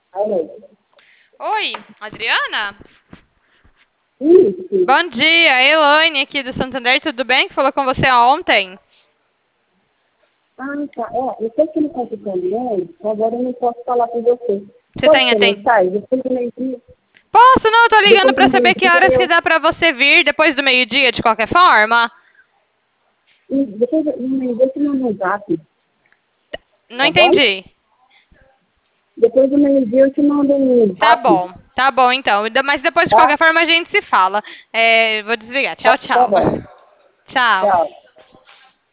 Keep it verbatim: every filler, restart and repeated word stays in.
Alô? Oi, Adriana? Isso. Bom dia, Elaine aqui do Santander, tudo bem? Que falou com você ontem. Ah, tá. É, eu sei que ele está ficando hoje, agora eu não posso falar com você. Você Pode tem ser aten... mensagem? Depois do meio-dia. Posso não, eu tô ligando Depois do pra saber que meio-dia horas que eu. dá pra você vir depois do meio-dia, de qualquer forma. e Depois do meio-dia eu te mando um zap, Não tá bom? entendi. Depois do meio-dia eu te mando um Tá zap, bom, tá bom então. Mas depois de tá? qualquer forma a gente se fala. É, vou desligar. Tá, Tchau, tá tchau. bom. Tchau. Tchau.